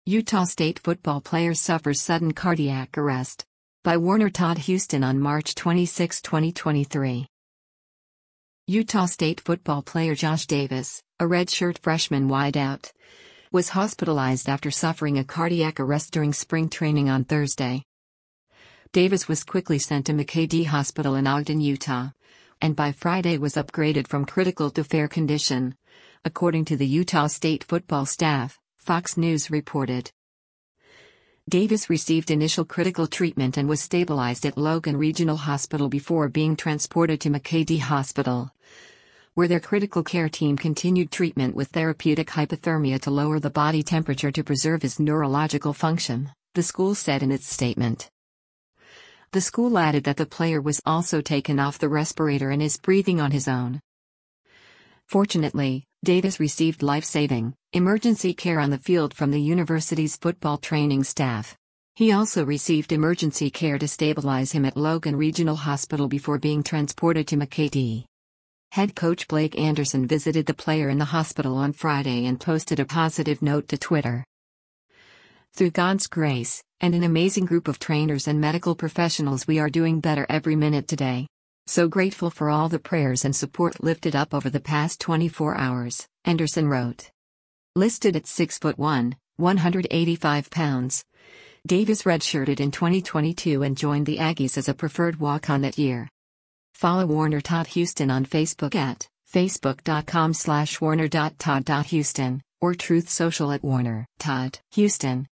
Utah State football player suffers sudden cardiac arrest. By Warner Todd Houston on March 26, 2023. Utah State football player Josh Davis, a redshirt freshman wideout, was hospitalized after suffering a cardiac arrest during spring training on Thursday. Davis was quickly sent to McKay-Dee Hospital in Ogden, Utah, and by Friday was upgraded from critical to fair condition, according to the Utah State football staff, Fox News reported. Davis received initial critical treatment and was stabilized at Logan Regional Hospital before being transported to McKay-Dee Hospital, where their critical care team continued treatment with therapeutic hypothermia to lower the body temperature to preserve his neurological function, the school said in its statement. The school added that the player was also taken off the respirator and is breathing on his own. Fortunately, Davis received life-saving, emergency care on the field from the university's football training staff. He also received emergency care to stabilize him at Logan Regional Hospital before being transported to McKay-Dee. Head coach Blake Anderson visited the player in the hospital on Friday and posted a positive note to Twitter. "Through God's grace, and an amazing group of trainers and medical professionals, we are doing better every minute today. So grateful for all the prayers and support lifted up over the past 24 hours, Anderson wrote. Listed at 6'1", 185 pounds, Davis redshirted in 2022 and joined the Aggies as a preferred walk-on that year. Follow Warner Todd Houston on Facebook at facebook.com/warner.todd.houston or Truth Social at Warner Todd Houston.